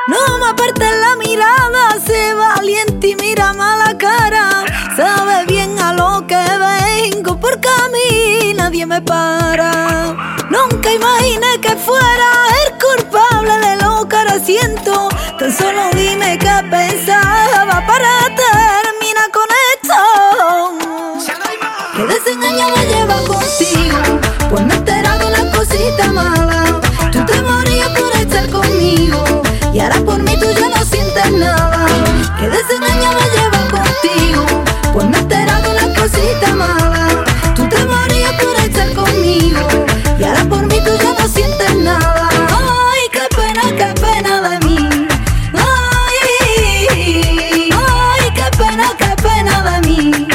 No me apartes la mirada, sé valiente y mírame a la cara. Sabes bien a lo que vengo, porque a mí nadie me para. Nunca imaginé que fuera el culpable de lo que ahora siento. Tan solo dime qué pensaba para terminar con esto. ¿Qué desengaño me lleva contigo? Pues me he enterado una cosita mala. Tú te morías por estar conmigo y ahora por mí tú ya no sientes nada. ¿Qué desengaño me lleva contigo? Pues me he enterado una cosita mala. Tú te morías por estar conmigo y ahora por mí tú ya no sientes nada. Ay, qué pena de mí. Ay, ay, qué pena de mí.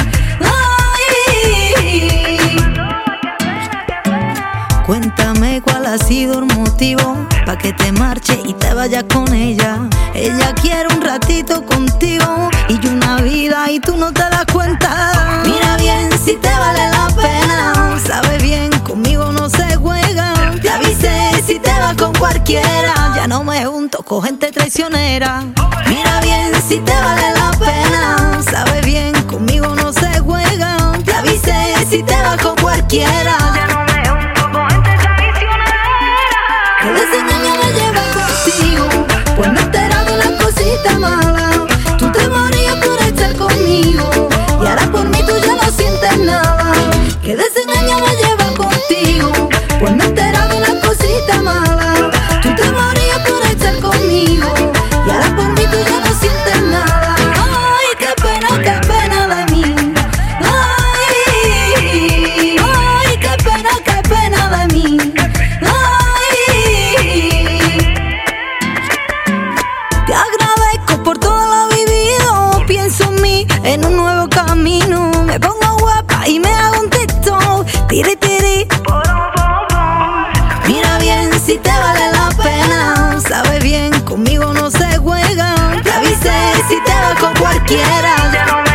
Cuéntame cuál ha sido el motivo pa' que te marches y te vayas con ella. Ella quiere un ratito contigo y yo una vida y tú no te das cuenta. Mira bien si te vale la pena, sabes bien, conmigo no se juega. Te avisé si te vas con cualquiera, ya no me junto con gente traicionera. Mira bien si te vale la pena, sabes bien, conmigo no se juega. Te avisé si te vas con cualquiera, ya no me junto con gente traicionera. ¿Qué desengaño me lleva contigo? Pues me he enterado una cosita mala. Tú te morías por estar conmigo y ahora por mí tú ya no sientes nada. ¿Qué desengaño me lleva contigo? Pues me he enterado una cosita mala. Tú te morías por estar conmigo y ahora por mí tú ya no sientes nada. Ay, qué pena de mí. Ay, ay, qué pena de mí. Te agradezco por todo lo vivido. Pienso en mí, en un nuevo camino. Me pongo guapa y me hago un TikTok. Tiri, tiri. Mira bien si te vale la pena, sabes bien, conmigo no se juega. Te avisé si te vas con cualquiera, ya no me